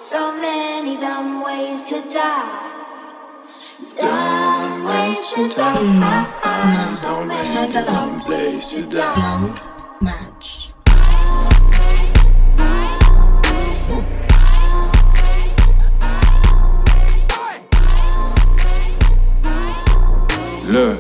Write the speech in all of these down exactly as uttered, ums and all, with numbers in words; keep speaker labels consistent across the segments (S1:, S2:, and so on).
S1: So many dumb ways to die.
S2: Dumb ways to die. So many dumb ways to die.
S3: Young Match.
S2: Le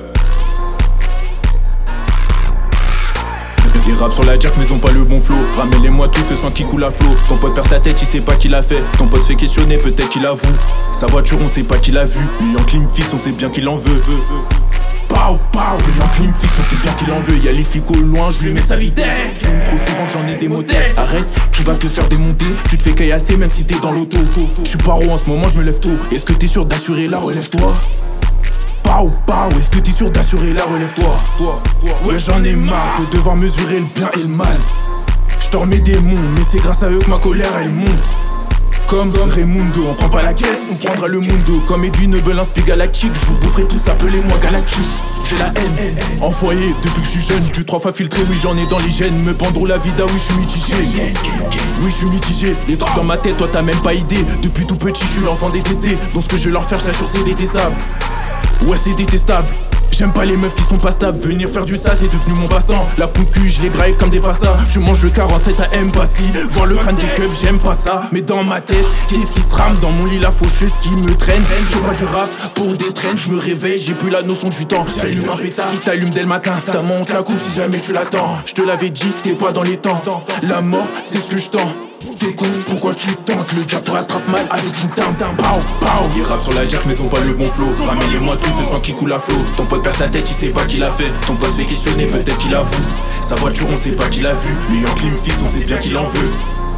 S2: Ils rappent sur la jack mais ils ont pas le bon flow. Ramène-les-moi tous, ce sang qui coule à flot. Ton pote perd sa tête, il sait pas qui l'a fait. Ton pote se fait questionner, peut-être qu'il avoue. Sa voiture, on sait pas qui l'a vu. Lui en clim fixe, on sait bien qu'il en veut. Pow, pow, lui en clim fixe, on sait bien qu'il en veut. Y'a les flics au loin, je lui mets sa vitesse. Trop souvent j'en ai des motels. Arrête, tu vas te faire démonter. Tu te fais caillasser même si t'es dans l'auto. Je suis paro en ce moment, je me lève tôt. Est-ce que t'es sûr d'assurer la relève-toi? Pow, pow, est-ce que t'es sûr d'assurer la relève-toi? Ouais, j'en ai marre de devoir mesurer le bien et le mal. J'te remets des monts, mais c'est grâce à eux que ma colère elle monte. Comme Raimundo, on prend pas la caisse, on prendra le mundo. Comme Edwin Nebel, un spi galactique, je vous boufferai tous, appelez-moi Galactus. J'ai la haine, enfoyé depuis que je suis jeune. Du trois fois filtré, oui j'en ai dans les gènes. Me pendront la vida, oui je suis mitigé. Oui je suis mitigé, les trucs dans ma tête, toi t'as même pas idée. Depuis tout petit, je suis l'enfant détesté. Donc ce que je vais leur faire, je t'assure c'est détestable. Ouais c'est détestable. J'aime pas les meufs qui sont pas stables. Venir faire du ça c'est devenu mon passe-temps. La concu je les braille comme des pastas. Je mange le quarante-sept à M pas si. Voir le crâne des keufs j'aime pas ça. Mais dans ma tête qu'est-ce qui se trame? Dans mon lit la faucheuse qui me traîne. Je vois du rap pour des traînes. Je me réveille j'ai plus la notion du temps. J'allume un pétard qui t'allume dès le matin. Ta monte la coupe si jamais tu l'attends. Je te l'avais dit t'es pas dans les temps. La mort c'est ce que je tends. T'es con, pourquoi tu tentes? Le diable te rattrape mal avec une tame. Pow, pow. Ils rappent sur la jack mais ils ont pas le bon flow. Ramènez-moi tout ce sang qui coule à flot. Ton pote perd sa tête, il sait pas qui l'a fait. Ton pote se fait questionner, peut-être qu'il avoue. Sa voiture on sait pas qui l'a vu. Lui en clim fixe, on sait bien qu'il en veut.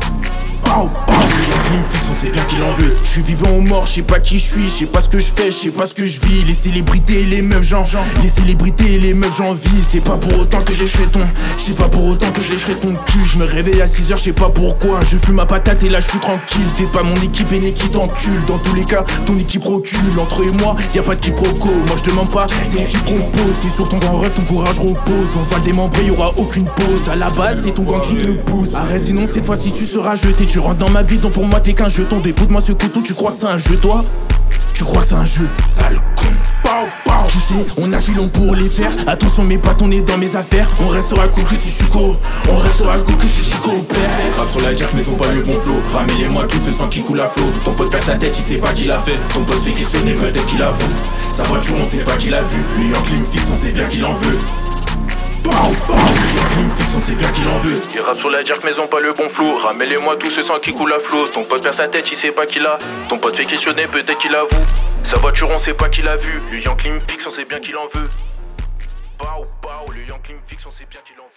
S2: Pow, pow. Lui en clim fixe, on sait bien qu'il en veut. Je suis vivant ou mort, je sais pas qui je suis. Je sais pas ce que je fais, je sais pas ce que je vis. Les célébrités et les meufs j'en Les célébrités et les meufs j'en vis. C'est pas pour autant que j'écherai ton. C'est pas pour autant que je lécherai ton cul. Je me réveille à six heures, je sais pas pourquoi. Je fume ma patate et là je suis tranquille. T'es pas mon équipe et qui t'encule. Dans tous les cas, ton équipe recule. Entre eux et moi, y a pas de quiproquo. Moi je demande pas, c'est qui propose. C'est sur ton grand rêve, ton courage repose. On va le démembrer, y aura aucune pause. À la base, c'est ton gang qui te pousse. Arrête, sinon cette fois-ci tu seras jeté. Tu rentres dans ma vie, donc pour moi t'es qu'un jeton. Écoute-moi ce couteau, tu crois que c'est un jeu, toi? Tu crois que c'est un jeu, sale con. Pow, pow. Tu sais, on a filon pour les faire. Attention, mets pas ton nez dans mes affaires. On restera cool que si je suis co. On restera cool que si je suis co-père. Rap sur la jack, mais ils ont pas le bon flow. Ramènez-moi tout ce sang qui coule à flot. Ton pote perd sa tête, il sait pas qui l'a fait. Ton pote se fait questionner, peut-être qu'il avoue. Sa voiture, on sait pas qui l'a vu. Lui en clim fixe, on sait bien qu'il en veut. Pow, pow. Lui en clim fixe, on sait bien qu'il en veut.
S4: Ils rappent sur la jack mais ils ont pas le bon flow. Ramènez-moi tout ce sang qui coule à flot. Ton pote perd sa tête, il sait pas qui l'a. Ton pote fait questionner, peut-être qu'il avoue. Sa voiture on sait pas qui l'a vu. Lui en clim fixe, on sait bien qu'il en veut. Pow, pow. Lui en clim fixe, on sait bien qu'il en veut.